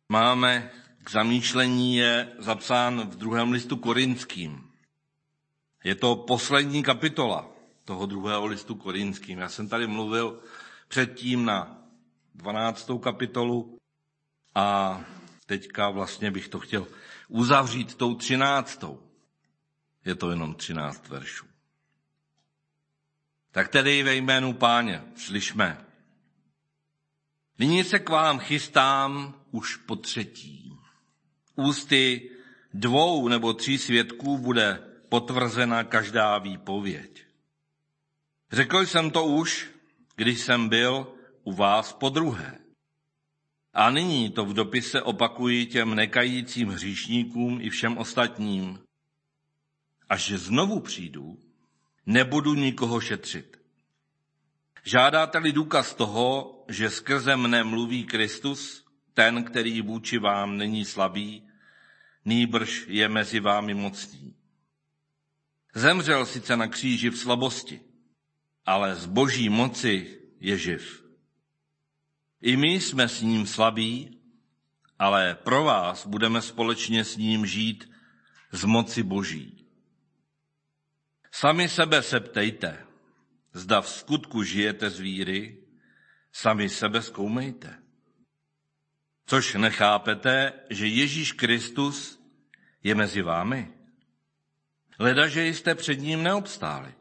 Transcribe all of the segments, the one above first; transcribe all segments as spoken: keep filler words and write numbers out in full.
máme k zamýšlení, je zapsán v druhém listu Korinským. Je to poslední kapitola toho druhého listu Korinským. Já jsem tady mluvil předtím na dvanáctou kapitolu a teďka vlastně bych to chtěl uzavřít tou třináctou. Je to jenom třináct veršů. Tak tedy ve jménu Páně slyšme. Nyní se k vám chystám už po třetí. Ústy dvou nebo tří svědků bude potvrzena každá výpověď. Řekl jsem to už, když jsem byl u vás podruhé. A nyní to v dopise opakuji těm nekajícím hříšníkům i všem ostatním. Až znovu přijdu, nebudu nikoho šetřit. Žádáte-li důkaz toho, že skrze mne mluví Kristus, ten, který vůči vám není slabý, nýbrž je mezi vámi mocný. Zemřel sice na kříži v slabosti, ale z boží moci je živ. I my jsme s ním slabí, ale pro vás budeme společně s ním žít z moci boží. Sami sebe se ptejte, zda v skutku žijete z víry, sami sebe zkoumejte. Což nechápete, že Ježíš Kristus je mezi vámi? Ledaže jste před ním neobstáli.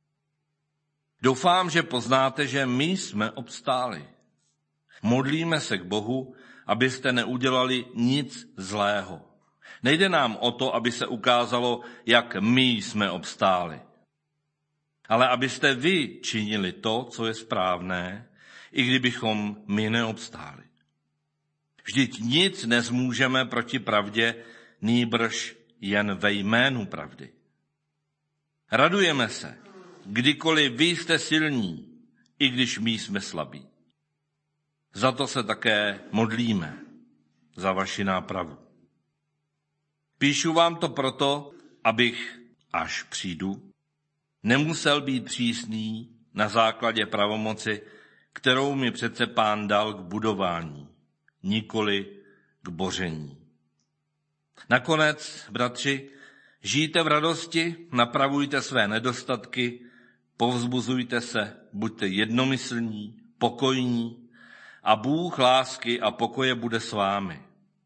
Doufám, že poznáte, že my jsme obstáli. Modlíme se k Bohu, abyste neudělali nic zlého. Nejde nám o to, aby se ukázalo, jak my jsme obstáli, ale abyste vy činili to, co je správné, i kdybychom my neobstáli. Vždyť nic nezmůžeme proti pravdě, nýbrž jen ve jménu pravdy. Radujeme se, kdykoliv vy jste silní, i když my jsme slabí. Za to se také modlíme, za vaši nápravu. Píšu vám to proto, abych, až přijdu, nemusel být přísný na základě pravomoci, kterou mi přece Pán dal k budování, nikoli k boření. Nakonec, bratři, žijte v radosti, napravujte své nedostatky, povzbuzujte se, buďte jednomyslní, pokojní a Bůh lásky a pokoje bude s vámi.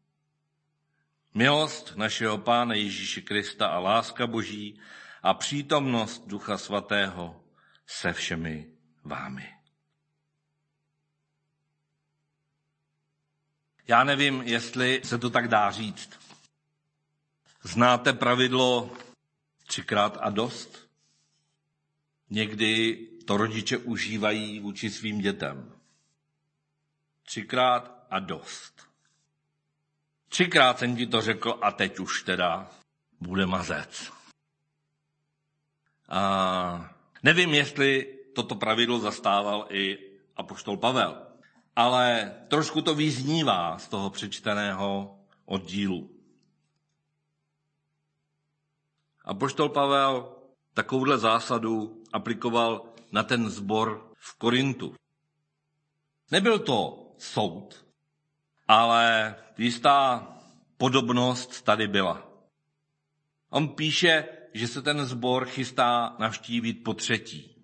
Milost našeho Pána Ježíše Krista a láska Boží a přítomnost Ducha Svatého se všemi vámi. Já nevím, jestli se to tak dá říct. Znáte pravidlo třikrát a dost? Někdy to rodiče užívají vůči svým dětem. Třikrát a dost. Třikrát jsem ti to řekl a teď už teda bude mazec. A nevím, jestli toto pravidlo zastával i apoštol Pavel, ale trošku to vyznívá z toho přečteného oddílu. Apoštol Pavel takovouhle zásadu aplikoval na ten sbor v Korintu. Nebyl to soud, ale jistá podobnost tady byla. On píše, že se ten sbor chystá navštívit po třetí.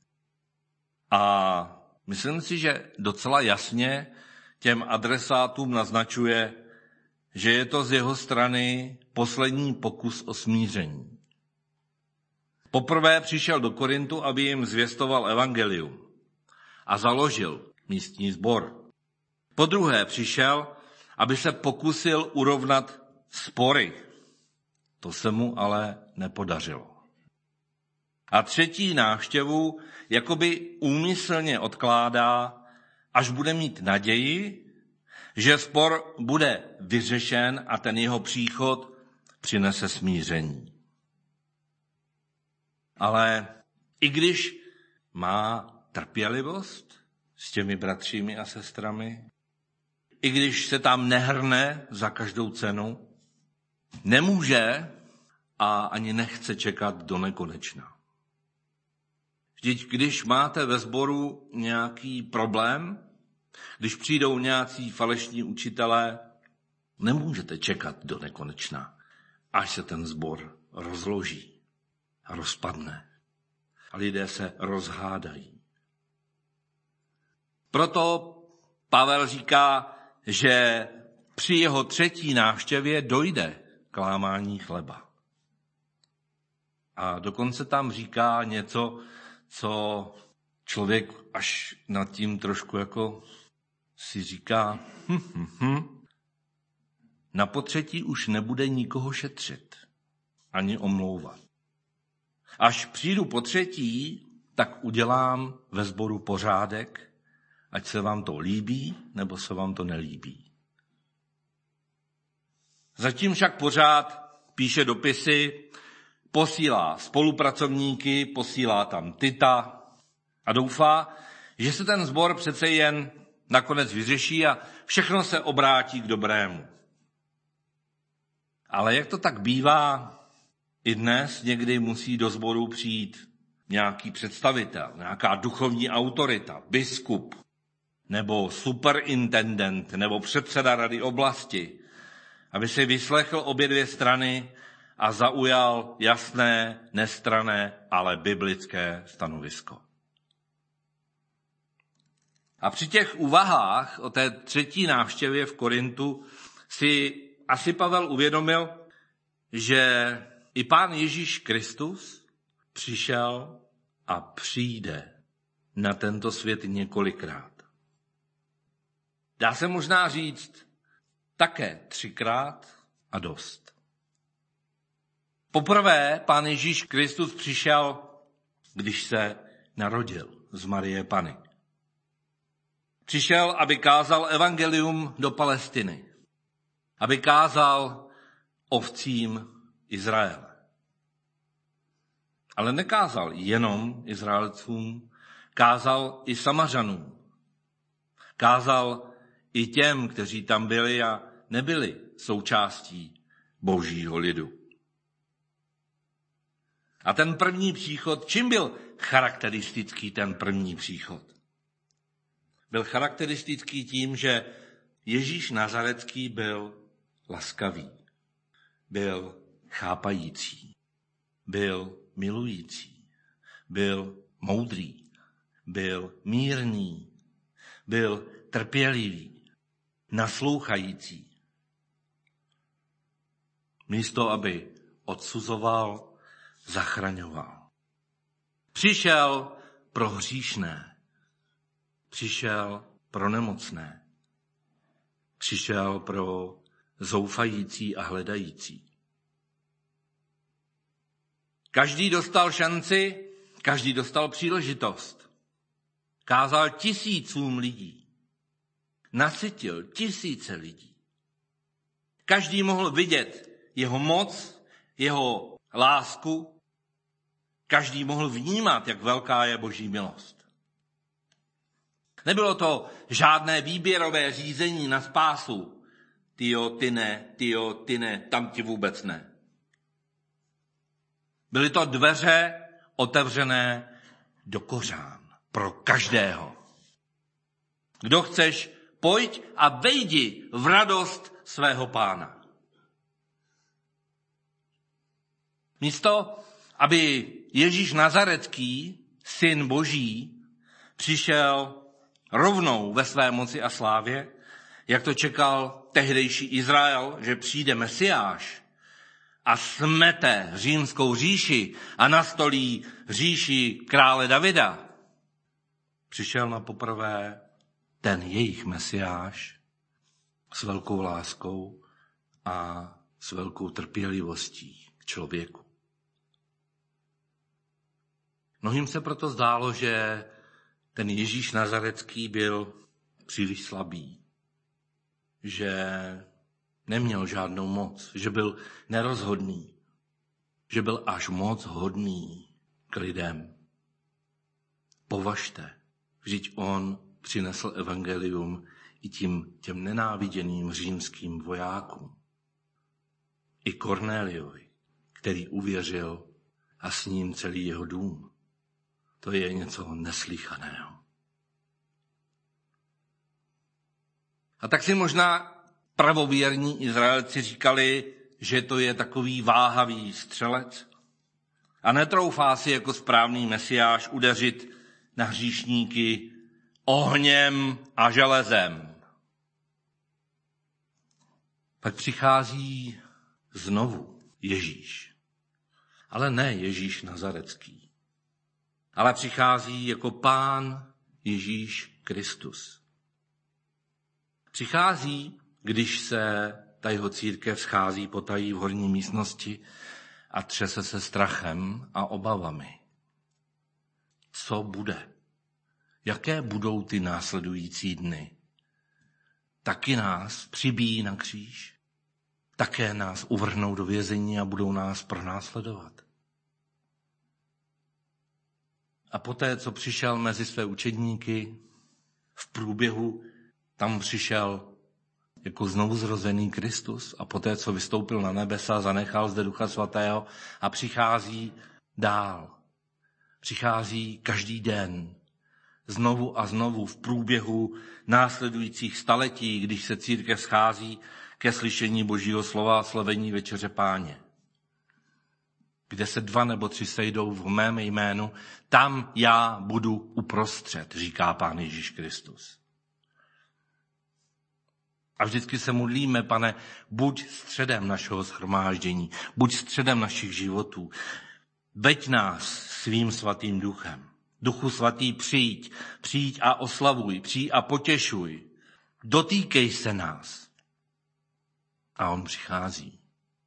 A myslím si, že docela jasně těm adresátům naznačuje, že je to z jeho strany poslední pokus o smíření. Poprvé přišel do Korintu, aby jim zvěstoval evangelium a založil místní sbor. Podruhé přišel, aby se pokusil urovnat spory. To se mu ale nepodařilo. A třetí návštěvu jakoby úmyslně odkládá, až bude mít naději, že spor bude vyřešen a ten jeho příchod přinese smíření. Ale i když má trpělivost s těmi bratřími a sestrami, i když se tam nehrne za každou cenu, nemůže a ani nechce čekat do nekonečna. Vždyť když máte ve sboru nějaký problém, když přijdou nějací falešní učitelé, Nemůžete čekat do nekonečna, až se ten sbor rozloží a rozpadne. A lidé se rozhádají. Proto Pavel říká, že při jeho třetí návštěvě dojde k lámání chleba. A dokonce tam říká něco, co člověk až nad tím trošku jako si říká, hm, hm, hm. Na potřetí už nebude nikoho šetřit, ani omlouvat. Až přijdu po třetí, tak udělám ve sboru pořádek, ať se vám to líbí, nebo se vám to nelíbí. Zatím však pořád píše dopisy, posílá spolupracovníky, posílá tam Tita a doufá, že se ten sbor přece jen nakonec vyřeší a všechno se obrátí k dobrému. Ale jak to tak bývá, i dnes někdy musí do sboru přijít nějaký představitel, nějaká duchovní autorita, biskup, nebo superintendent, nebo předseda rady oblasti, aby si vyslechl obě dvě strany a zaujal jasné, nestranné, ale biblické stanovisko. A při těch úvahách o té třetí návštěvě v Korintu si asi Pavel uvědomil, že i Pán Ježíš Kristus přišel a přijde na tento svět několikrát. Dá se možná říct také třikrát a dost. Poprvé Pán Ježíš Kristus přišel, když se narodil z Marie Panny. Přišel, aby kázal evangelium do Palestiny, aby kázal ovcím Izraele. Ale nekázal jenom Izraelcům, kázal i Samařanům. Kázal i těm, kteří tam byli a nebyli součástí božího lidu. A ten první příchod, čím byl charakteristický ten první příchod? Byl charakteristický tím, že Ježíš Nazarecký byl laskavý, byl chápající, byl milující, byl moudrý, byl mírný, byl trpělivý, naslouchající. Místo, aby odsuzoval, zachraňoval. Přišel pro hříšné, přišel pro nemocné, přišel pro zoufající a hledající. Každý dostal šanci, každý dostal příležitost. Kázal tisícům lidí. Nasytil tisíce lidí. Každý mohl vidět jeho moc, jeho lásku. Každý mohl vnímat, jak velká je boží milost. Nebylo to žádné výběrové řízení na spásu. Tyjo, ty ne, tyjo, ty ne, tam ti vůbec ne. Byly to dveře otevřené do kořán pro každého. Kdo chceš, pojď a vejdi v radost svého Pána. Místo, aby Ježíš Nazarecký, syn Boží, přišel rovnou ve své moci a slávě, jak to čekal tehdejší Izrael, že přijde Mesiáš a smete římskou říši a nastolí říši krále Davida. Přišel na poprvé ten jejich Mesiáš s velkou láskou a s velkou trpělivostí k člověku. Mnohým se proto zdálo, že ten Ježíš Nazarecký byl příliš slabý, že neměl žádnou moc, že byl nerozhodný, že byl až moc hodný k lidem. Považte, vždyť on přinesl evangelium i tím těm nenáviděným římským vojákům. I Kornéliovi, který uvěřil a s ním celý jeho dům. To je něco neslýchaného. A tak si možná pravověrní Izraelci říkali, že to je takový váhavý střelec a netroufá si jako správný mesiáš udeřit na hříšníky ohněm a železem. Pak přichází znovu Ježíš. Ale ne Ježíš Nazarecký, ale přichází jako Pán Ježíš Kristus. Přichází, když se ta jeho církev schází potají v horní místnosti a třese se strachem a obavami. Co bude? Jaké budou ty následující dny? Taky nás přibíjí na kříž? Také nás uvrhnou do vězení a budou nás pronásledovat? A poté, co přišel mezi své učedníky, v průběhu tam přišel jako znovuzrozený Kristus a poté, co vystoupil na nebesa, zanechal zde Ducha Svatého a přichází dál. Přichází každý den, znovu a znovu v průběhu následujících staletí, když se církev schází ke slyšení Božího slova a slavení večeře Páně. Kde se dva nebo tři sejdou v mém jménu, tam já budu uprostřed, říká Pán Ježíš Kristus. A vždycky se modlíme, Pane, buď středem našeho shromáždění, buď středem našich životů. Veď nás svým svatým duchem. Duchu svatý, přijď, přijď a oslavuj, přijď a potěšuj. Dotýkej se nás. A on přichází.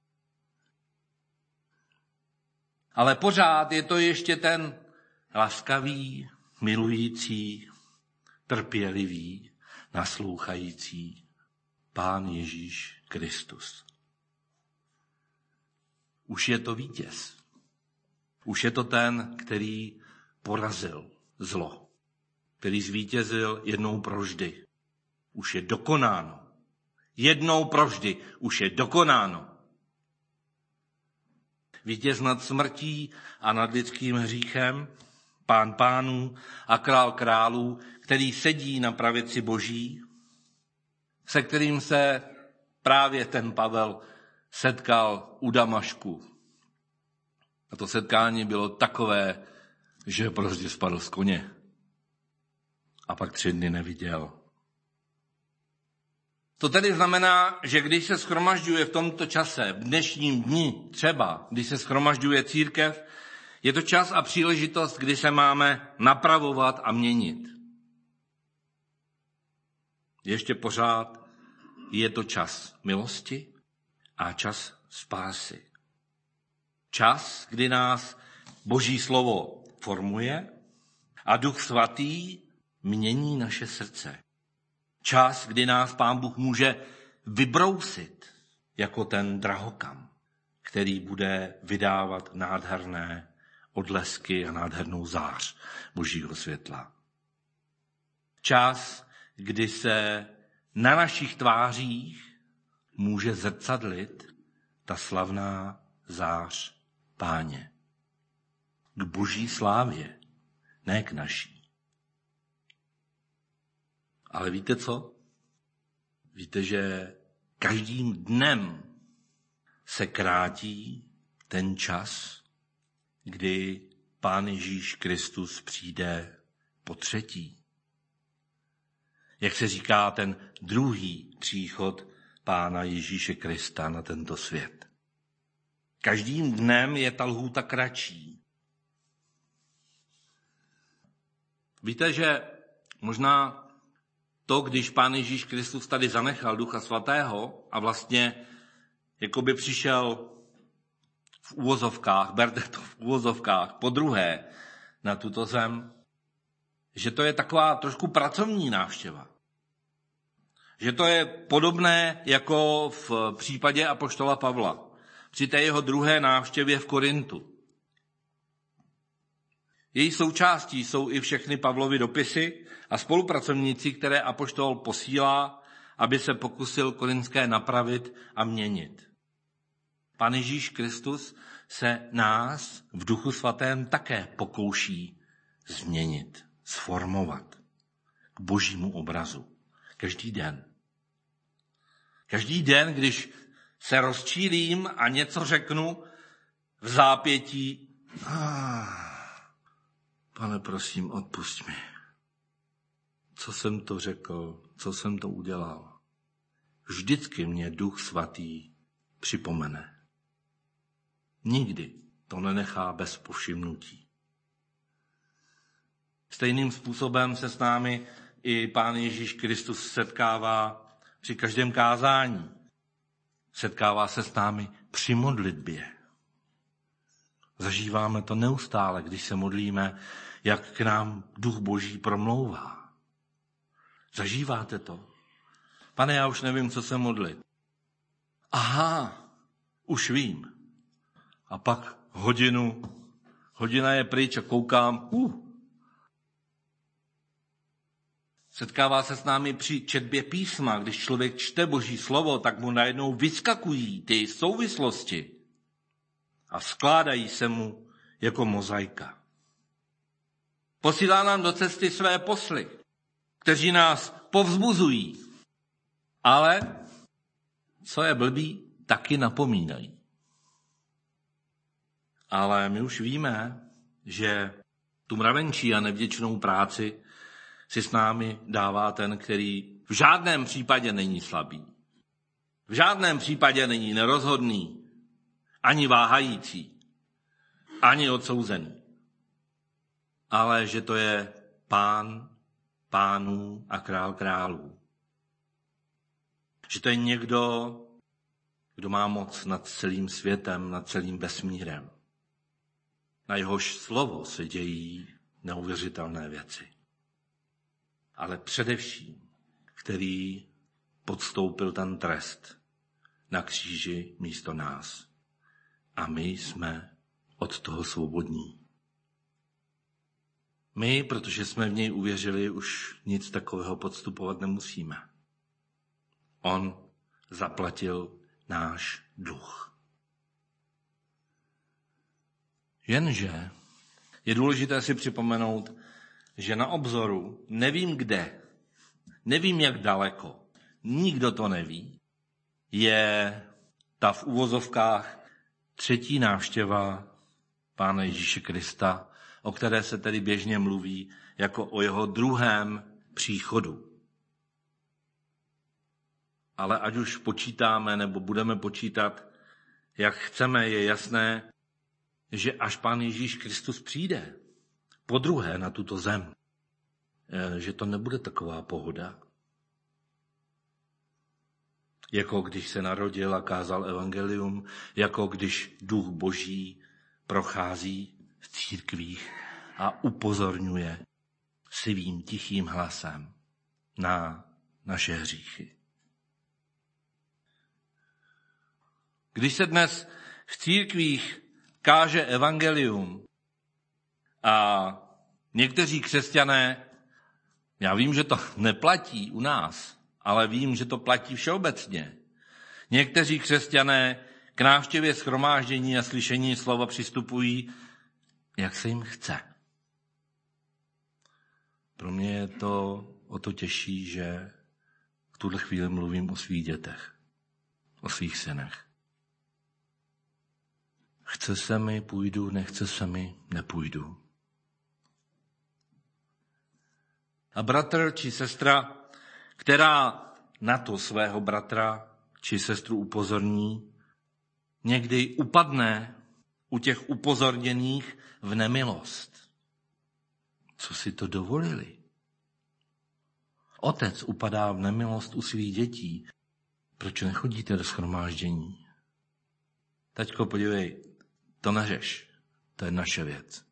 Ale pořád je to ještě ten laskavý, milující, trpělivý, naslouchající Pán Ježíš Kristus. Už je to vítěz. Už je to ten, který porazil zlo, který zvítězil jednou provždy. Už je dokonáno. Jednou provždy už je dokonáno. Vítěz nad smrtí a nad lidským hříchem, Pán pánů a král králů, který sedí na pravici Boží, se kterým se právě ten Pavel setkal u Damašku. A to setkání bylo takové, že prostě spadl z koně. A pak tři dny neviděl. To tedy znamená, že když se shromažďuje v tomto čase, v dnešním dni třeba, když se shromažďuje církev, je to čas a příležitost, kdy se máme napravovat a měnit. Ještě pořád je to čas milosti a čas spásy. Čas, kdy nás Boží slovo formuje a Duch Svatý mění naše srdce. Čas, kdy nás Pán Bůh může vybrousit jako ten drahokam, který bude vydávat nádherné odlesky a nádhernou zář Božího světla. Čas, kdy se na našich tvářích může zrcadlit ta slavná zář Páně. K Boží slávě, ne k naší. Ale víte co? Víte, že každým dnem se krátí ten čas, kdy Pán Ježíš Kristus přijde po třetí. Jak se říká, ten druhý příchod Pána Ježíše Krista na tento svět. Každým dnem je ta lhůta kratší. Víte, že možná to, když Pán Ježíš Kristus tady zanechal Ducha Svatého a vlastně jakoby přišel v úvozovkách, berte to v úvozovkách, po druhé na tuto zem, že to je taková trošku pracovní návštěva. Že to je podobné jako v případě apoštola Pavla při té jeho druhé návštěvě v Korintu. Její součástí jsou i všechny Pavlovy dopisy a spolupracovníci, které apoštol posílá, aby se pokusil korinské napravit a měnit. Pán Ježíš Kristus se nás v Duchu Svatém také pokouší změnit, sformovat k Božímu obrazu. Každý den. Každý den, když se rozčílím a něco řeknu v zápětí, ah, Pane, prosím, odpusť mi. Co jsem to řekl, co jsem to udělal. Vždycky mě Duch Svatý připomene. Nikdy to nenechá bez povšimnutí. Stejným způsobem se s námi i Pán Ježíš Kristus setkává při každém kázání. Setkává se s námi při modlitbě. Zažíváme to neustále, když se modlíme, jak k nám Duch Boží promlouvá. Zažíváte to? Pane, já už nevím, co se modlit. Aha, už vím. A pak hodinu, hodina je pryč a koukám, uh. Setkává se s námi při četbě písma. Když člověk čte Boží slovo, tak mu najednou vyskakují ty souvislosti a skládají se mu jako mozaika. Posílá nám do cesty své posly, kteří nás povzbuzují, ale, co je blbý, taky napomínají. Ale my už víme, že tu mravenčí a nevděčnou práci si s námi dává ten, který v žádném případě není slabý. V žádném případě není nerozhodný, ani váhající, ani odsouzený. Ale že to je Pán pánů a král králů. Že to je někdo, kdo má moc nad celým světem, nad celým vesmírem. Na jehož slovo se dějí neuvěřitelné věci. Ale především, který podstoupil ten trest na kříži místo nás. A my jsme od toho svobodní. My, protože jsme v něj uvěřili, už nic takového podstupovat nemusíme. On zaplatil náš dluh. Jenže je důležité si připomenout, že na obzoru nevím kde, nevím jak daleko, nikdo to neví, je ta v uvozovkách třetí návštěva Pána Ježíše Krista, o které se tedy běžně mluví jako o jeho druhém příchodu. Ale ať už počítáme nebo budeme počítat, jak chceme, je jasné, že až Pán Ježíš Kristus přijde podruhé na tuto zem, že to nebude taková pohoda. Jako když se narodil a kázal evangelium, jako když Duch Boží prochází v církvích a upozorňuje svým tichým hlasem na naše hříchy. Když se dnes v církvích káže evangelium a někteří křesťané, já vím, že to neplatí u nás, ale vím, že to platí všeobecně. Někteří křesťané k návštěvě shromáždění a slyšení slova přistupují, jak se jim chce. Pro mě je to o to těžší, že v tuhle chvíli mluvím o svých dětech, o svých synech. Chce se mi, půjdu, nechce se mi, nepůjdu. A bratr či sestra, která na to svého bratra či sestru upozorní, někdy upadne u těch upozorněných v nemilost. Co si to dovolili? Otec upadá v nemilost u svých dětí. Proč nechodíte do shromáždění? Taťko, podívej, to neřeš. To je naše věc.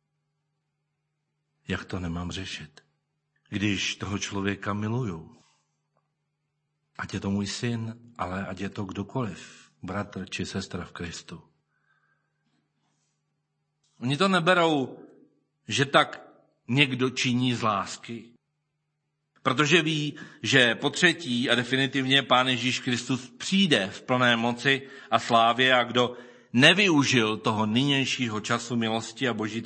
Jak to nemám řešit? Když toho člověka miluju. Ať je to můj syn, ale ať je to kdokoliv, bratr či sestra v Kristu. Oni to neberou, že tak někdo činí z lásky. Protože ví, že po třetí a definitivně Pán Ježíš Kristus přijde v plné moci a slávě a kdo nevyužil toho nynějšího času milosti a boží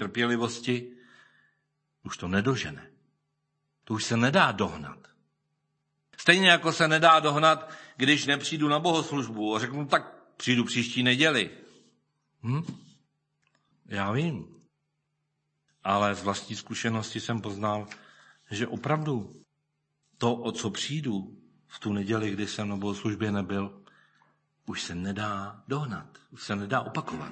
trpělivosti, už to nedožene. To už se nedá dohnat. Stejně jako se nedá dohnat, když nepřijdu na bohoslužbu a řeknu, tak přijdu příští neděli. Hm? Já vím. Ale z vlastní zkušenosti jsem poznal, že opravdu to, o co přijdu v tu neděli, kdy jsem na bohoslužbě nebyl, už se nedá dohnat, už se nedá opakovat.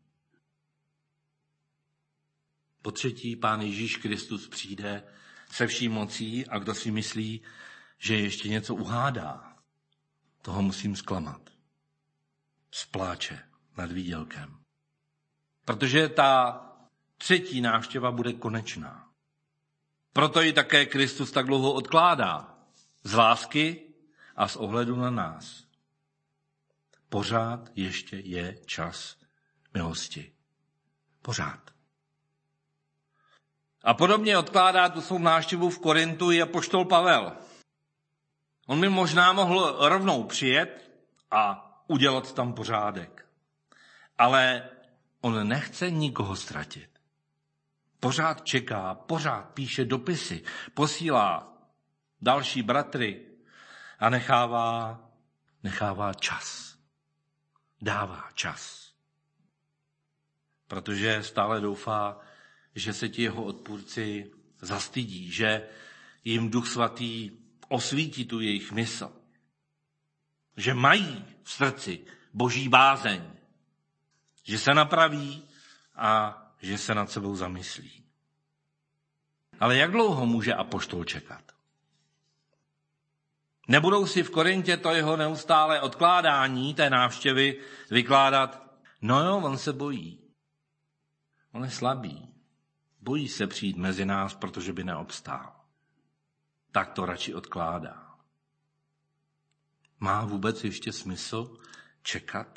Po třetí, Pán Ježíš Kristus přijde se vší mocí a kdo si myslí, že ještě něco uhádá, toho musím zklamat. Spláče nad výdělkem. Protože ta třetí návštěva bude konečná. Proto ji také Kristus tak dlouho odkládá. Z lásky a z ohledu na nás. Pořád ještě je čas milosti. Pořád. A podobně odkládá tu svou návštěvu v Korintu i apoštol Pavel. On by možná mohl rovnou přijet a udělat tam pořádek. Ale on nechce nikoho ztratit. Pořád čeká, pořád píše dopisy, posílá další bratry a nechává, nechává čas. Dává čas. Protože stále doufá, že se ti jeho odpůrci zastydí, že jim Duch Svatý osvítí tu jejich mysl. Že mají v srdci boží bázeň. Že se napraví a že se nad sebou zamyslí. Ale jak dlouho může apoštol čekat? Nebudou si v Korintě to jeho neustále odkládání té návštěvy vykládat, no jo, on se bojí. On je slabý. Bojí se přijít mezi nás, protože by neobstál. Tak to radši odkládá. Má vůbec ještě smysl čekat?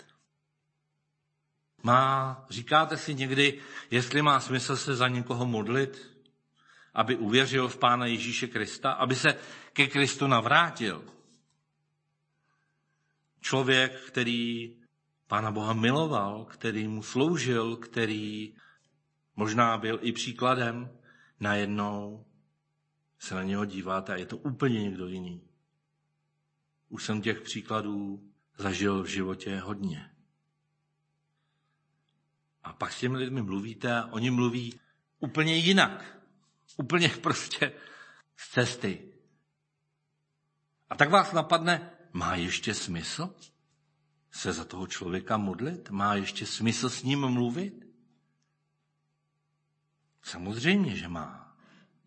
Má, říkáte si někdy, jestli má smysl se za někoho modlit, aby uvěřil v Pána Ježíše Krista, aby se ke Kristu navrátil. Člověk, který Pána Boha miloval, který mu sloužil, který možná byl i příkladem, najednou se na něho díváte a je to úplně někdo jiný. Už jsem těch příkladů zažil v životě hodně. A pak s těmi lidmi mluvíte a oni mluví úplně jinak. Úplně prostě z cesty. A tak vás napadne, má ještě smysl se za toho člověka modlit? Má ještě smysl s ním mluvit? Samozřejmě, že má.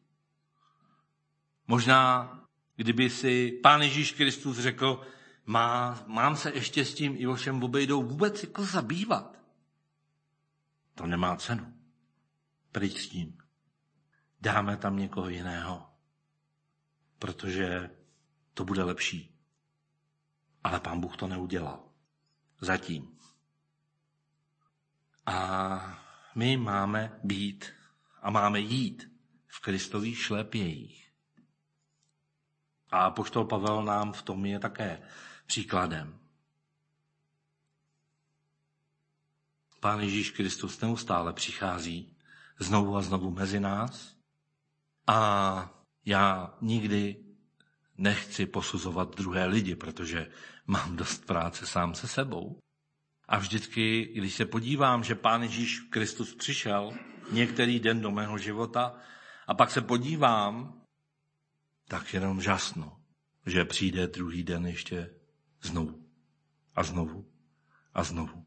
Možná, kdyby si Pán Ježíš Kristus řekl, má, mám se ještě s tím Ivošem Bobejdou vůbec jako zabývat. To nemá cenu. Pryč s tím. Dáme tam někoho jiného, protože to bude lepší. Ale Pán Bůh to neudělal. Zatím. A my máme být a máme jít v Kristových šlépějích. A apoštol Pavel nám v tom je také příkladem. Pán Ježíš Kristus neustále přichází znovu a znovu mezi nás a já nikdy nechci posuzovat druhé lidi, protože mám dost práce sám se sebou. A vždycky, když se podívám, že Pán Ježíš Kristus přišel některý den do mého života a pak se podívám, tak jenom žasnu, že přijde druhý den ještě znovu a znovu a znovu.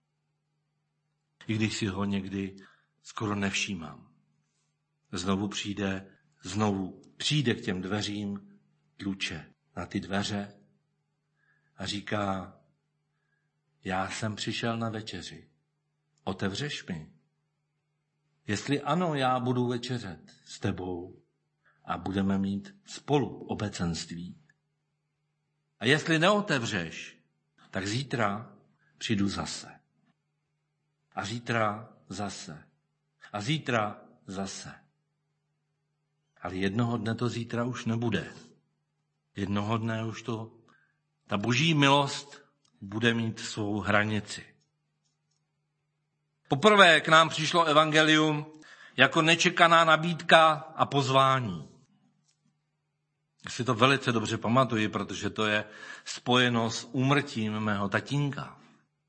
I když si ho někdy skoro nevšímám. Znovu přijde, znovu přijde k těm dveřím, tluče na ty dveře a říká, já jsem přišel na večeři, otevřeš mi. Jestli ano, já budu večeřet s tebou a budeme mít spolu obecenství. A jestli neotevřeš, tak zítra přijdu zase. A zítra zase. A zítra zase. Ale jednoho dne to zítra už nebude. Jednoho dne už to, ta boží milost bude mít svou hranici. Poprvé k nám přišlo evangelium jako nečekaná nabídka a pozvání. Si to velice dobře pamatuji, protože to je spojeno s úmrtím mého tatínka.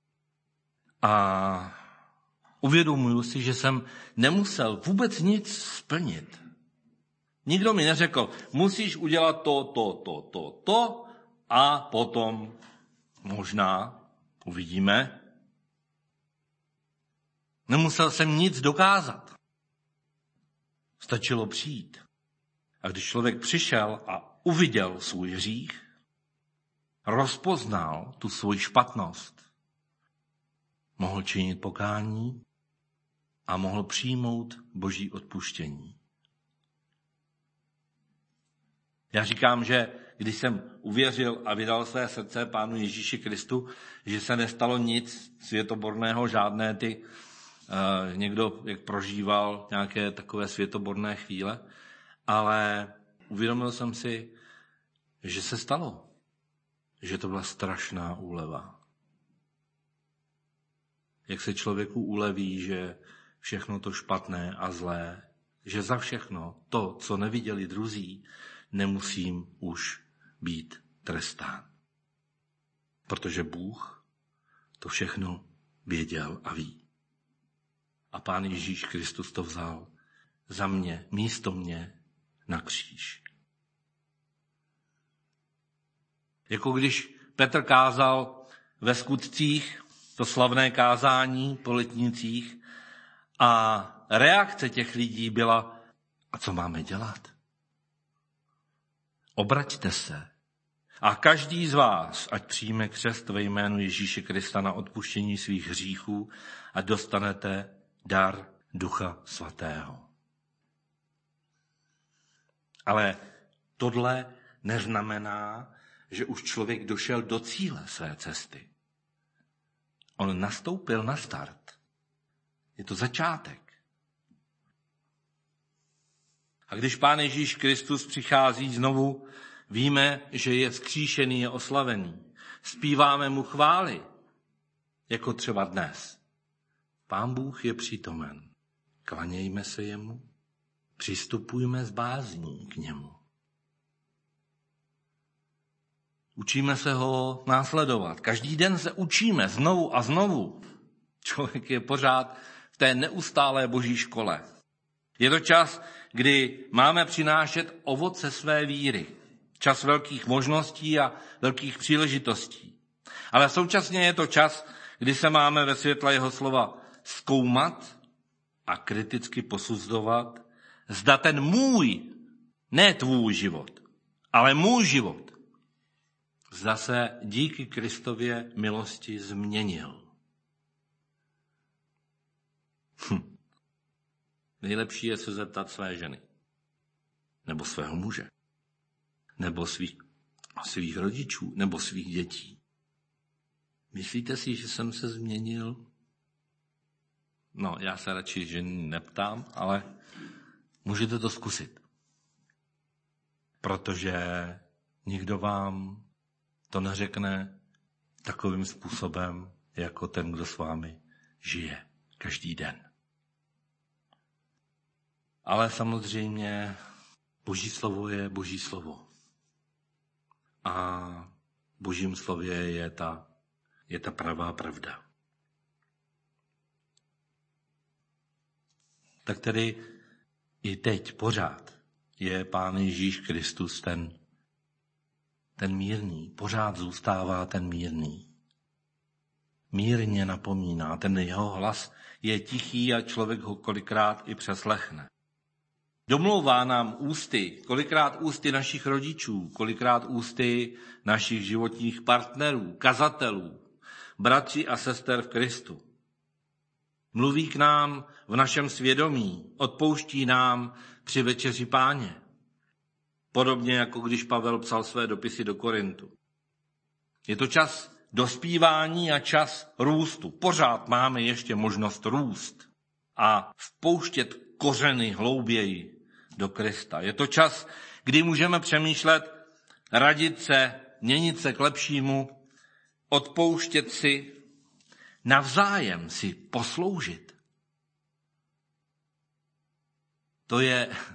A uvědomuji si, že jsem nemusel vůbec nic splnit. Nikdo mi neřekl, musíš udělat to, to, to, to, to a potom možná uvidíme. Nemusel jsem nic dokázat. Stačilo přijít. A když člověk přišel a uviděl svůj hřích, rozpoznal tu svoji špatnost, mohl činit pokání a mohl přijmout Boží odpuštění. Já říkám, že když jsem uvěřil a vydal své srdce Pánu Ježíši Kristu, že se nestalo nic světoborného, žádné ty, uh, někdo jak prožíval nějaké takové světoborné chvíle, ale uvědomil jsem si, že se stalo, že to byla strašná úleva. Jak se člověku uleví, že všechno to špatné a zlé, že za všechno to, co neviděli druzí, nemusím už být trestán. Protože Bůh to všechno věděl a ví. A Pán Ježíš Kristus to vzal za mě, místo mě, na kříž. Jako když Petr kázal ve Skutcích, to slavné kázání po letnicích, a reakce těch lidí byla, a co máme dělat? Obraťte se a každý z vás, ať přijme křest ve jménu Ježíše Krista na odpuštění svých hříchů a dostanete dar Ducha Svatého. Ale tohle neznamená, že už člověk došel do cíle své cesty. On nastoupil na start. Je to začátek. A když Pán Ježíš Kristus přichází znovu, víme, že je vzkříšený, je oslavený. Zpíváme mu chvály, jako třeba dnes. Pán Bůh je přítomen. Klanějme se jemu, přistupujme s bázní k němu. Učíme se ho následovat. Každý den se učíme znovu a znovu. Člověk je pořád v té neustálé boží škole. Je to čas, kdy máme přinášet ovoce své víry. Čas velkých možností a velkých příležitostí. Ale současně je to čas, kdy se máme ve světle jeho slova zkoumat a kriticky posuzovat, zda ten můj, ne tvůj život, ale můj život, zda se díky Kristově milosti změnil. Hm. Nejlepší je se zeptat své ženy, nebo svého muže, nebo svých, svých rodičů, nebo svých dětí. Myslíte si, že jsem se změnil? No, já se radši ženy neptám, ale můžete to zkusit. Protože nikdo vám to neřekne takovým způsobem, jako ten, kdo s vámi žije každý den. Ale samozřejmě Boží slovo je Boží slovo. A v Božím slově je ta, je ta pravá pravda. Tak tedy i teď pořád je Pán Ježíš Kristus ten, ten mírný. Pořád zůstává ten mírný. Mírně napomíná. Ten jeho hlas je tichý a člověk ho kolikrát i přeslechne. Domlouvá nám ústy, kolikrát ústy našich rodičů, kolikrát ústy našich životních partnerů, kazatelů, bratří a sester v Kristu. Mluví k nám v našem svědomí, odpouští nám při večeři Páně. Podobně jako když Pavel psal své dopisy do Korintu. Je to čas dospívání a čas růstu. Pořád máme ještě možnost růst a vpouštět kořeny hlouběji do Krista. Je to čas, kdy můžeme přemýšlet, radit se, měnit se k lepšímu, odpouštět si, navzájem si posloužit. To je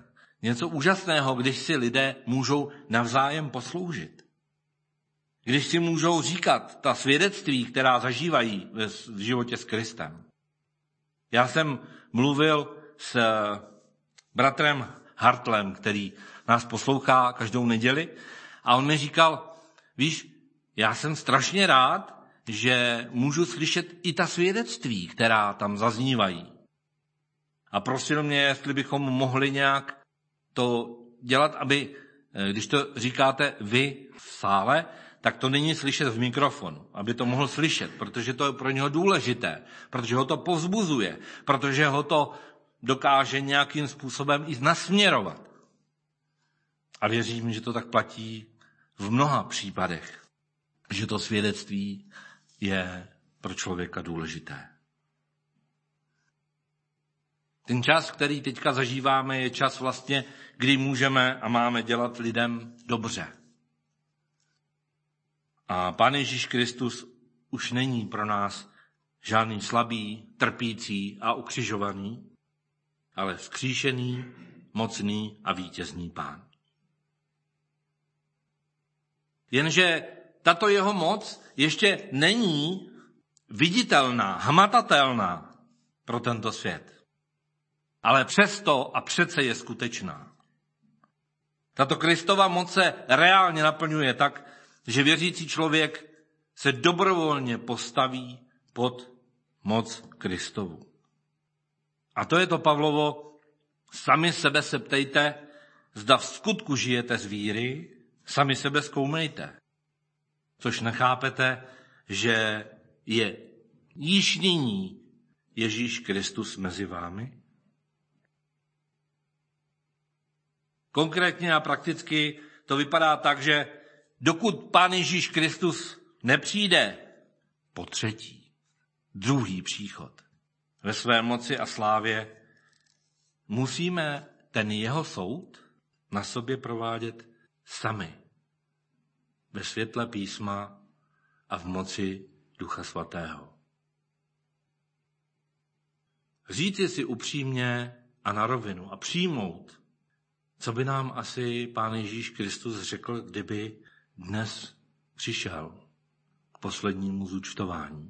něco úžasného, když si lidé můžou navzájem posloužit. Když si můžou říkat ta svědectví, která zažívají v životě s Kristem. Já jsem mluvil s bratrem Hartlem, který nás poslouchá každou neděli, a on mi říkal, víš, já jsem strašně rád, že můžu slyšet i ta svědectví, která tam zaznívají. A prosil mě, jestli bychom mohli nějak to dělat, aby, když to říkáte vy v sále, tak to není slyšet v mikrofonu, aby to mohl slyšet, protože to je pro něho důležité, protože ho to povzbuzuje, protože ho to dokáže nějakým způsobem i nasměrovat. A věřím, že to tak platí v mnoha případech, že to svědectví je pro člověka důležité. Ten čas, který teďka zažíváme, je čas vlastně, kdy můžeme a máme dělat lidem dobře. A Pán Ježíš Kristus už není pro nás žádný slabý, trpící a ukřižovaný, ale vzkříšený, mocný a vítězný Pán. Jenže tato jeho moc ještě není viditelná, hmatatelná pro tento svět. Ale přesto a přece je skutečná. Tato Kristova moc se reálně naplňuje tak, že věřící člověk se dobrovolně postaví pod moc Kristovu. A to je to Pavlovo, sami sebe se ptejte, zda v skutku žijete z víry, sami sebe zkoumejte. Což nechápete, že je již nyní Ježíš Kristus mezi vámi? Konkrétně a prakticky to vypadá tak, že dokud Pán Ježíš Kristus nepřijde po třetí, druhý příchod ve své moci a slávě, musíme ten jeho soud na sobě provádět sami, ve světle písma a v moci Ducha Svatého. Říci si upřímně a na rovinu a přijmout, co by nám asi Pán Ježíš Kristus řekl, kdyby dnes přišel k poslednímu zúčtování.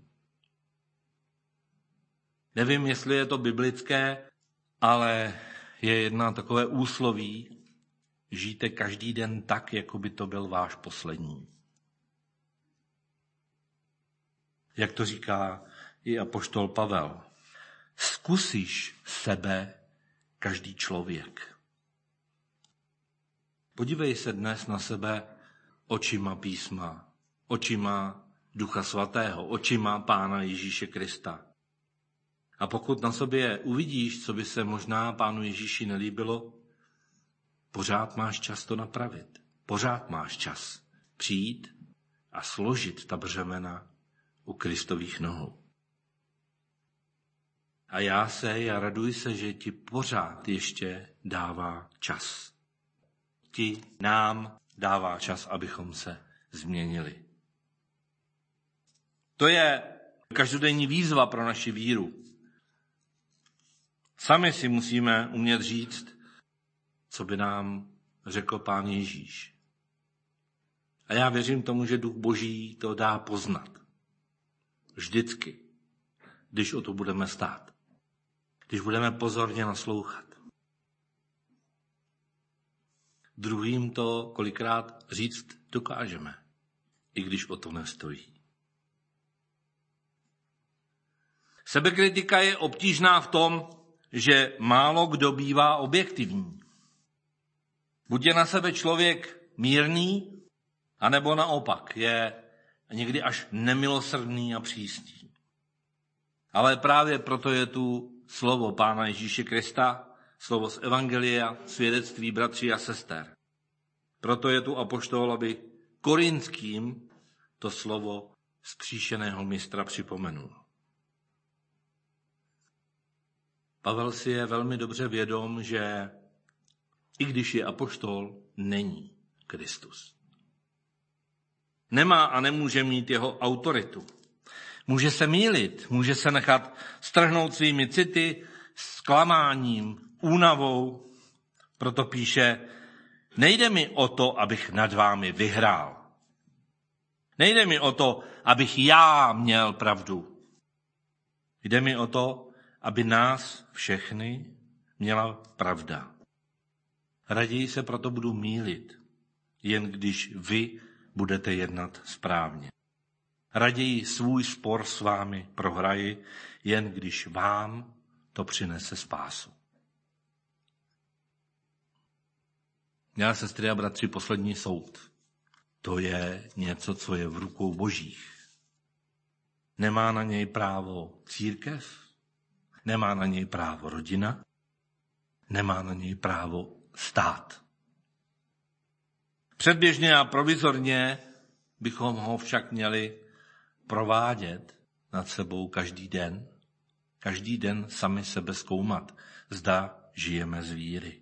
Nevím, jestli je to biblické, ale je jedna takové úsloví, žijte každý den tak, jako by to byl váš poslední. Jak to říká i apoštol Pavel. Zkusíš sebe každý člověk. Podívej se dnes na sebe očima písma, očima Ducha Svatého, očima Pána Ježíše Krista. A pokud na sobě uvidíš, co by se možná Pánu Ježíši nelíbilo, pořád máš čas to napravit. Pořád máš čas přijít a složit ta břemena u Kristových nohou. A já se, já raduji se, že ti pořád ještě dává čas. Ti nám dává čas, abychom se změnili. To je každodenní výzva pro naši víru. Sami si musíme umět říct, co by nám řekl Pán Ježíš. A já věřím tomu, že Duch Boží to dá poznat. Vždycky, když o to budeme stát. Když budeme pozorně naslouchat. Druhým to kolikrát říct dokážeme, i když o to nestojí. Sebekritika je obtížná v tom, že málo kdo bývá objektivní. Buď je na sebe člověk mírný, anebo naopak je někdy až nemilosrdný a přísný. Ale právě proto je tu slovo Pána Ježíše Krista, slovo z Evangelia, svědectví bratří a sester. Proto je tu apoštol, aby Korinským to slovo vzkříšeného mistra připomenul. Pavel si je velmi dobře vědom, že i když je apoštol, není Kristus. Nemá a nemůže mít jeho autoritu. Může se mýlit, může se nechat strhnout svými city, zklamáním, únavou, Proto píše, nejde mi o to, abych nad vámi vyhrál. Nejde mi o to, abych já měl pravdu. Jde mi o to, aby nás všechny měla pravda. Raději se proto budu mýlit, jen když vy budete jednat správně. Raději svůj spor s vámi prohraji, jen když vám to přinese spásu. Milé sestry a bratři, poslední soud. To je něco, co je v rukou božích. Nemá na něj právo církev, nemá na něj právo rodina, nemá na něj právo stát. Předběžně a provizorně bychom ho však měli provádět nad sebou každý den, každý den sami sebe zkoumat, zda žijeme z víry.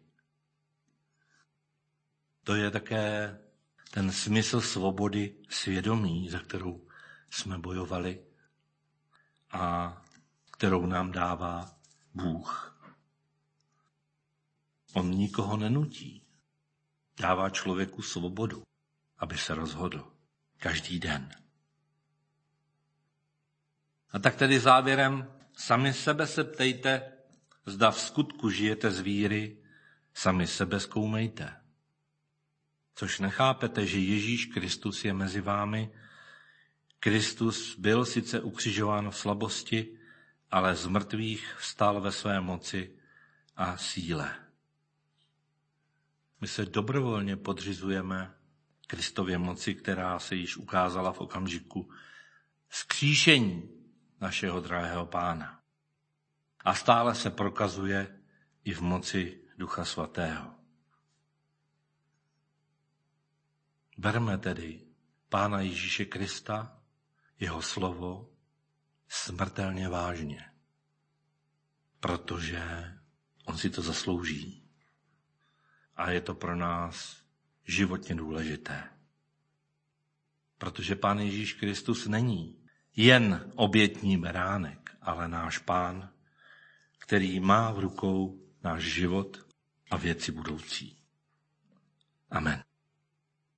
To je také ten smysl svobody svědomí, za kterou jsme bojovali a kterou nám dává Bůh. On nikoho nenutí. Dává člověku svobodu, aby se rozhodl každý den. A tak tedy závěrem sami sebe se ptejte, zda v skutku žijete z víry, sami sebe zkoumejte. Což nechápete, že Ježíš Kristus je mezi vámi. Kristus byl sice ukřižován v slabosti, ale z mrtvých vstal ve své moci a síle. My se dobrovolně podřizujeme Kristově moci, která se již ukázala v okamžiku vzkříšení našeho drahého Pána. A stále se prokazuje i v moci Ducha Svatého. Berme tedy Pána Ježíše Krista, jeho slovo, smrtelně vážně, protože on si to zaslouží. A je to pro nás životně důležité. Protože Pán Ježíš Kristus není jen obětní beránek, ale náš Pán, který má v rukou náš život a věci budoucí. Amen.